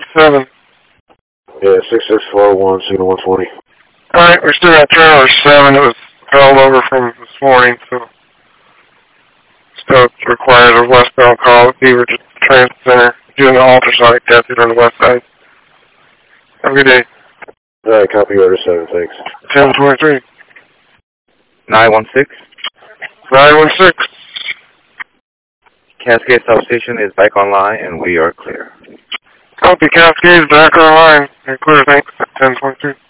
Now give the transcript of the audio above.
7. Yeah, 6641, signal 120. Alright, we still got trailer 7 that was held over from this morning, so still requires a westbound call at Beaver Transit Center, doing the ultrasonic testing on the west side. Have a good day. Alright, copy order 7, thanks. 1023. 916. 916. Cascade Substation is back online and we are clear. Copy, Cascade, back online. You're clear, thanks. 1023.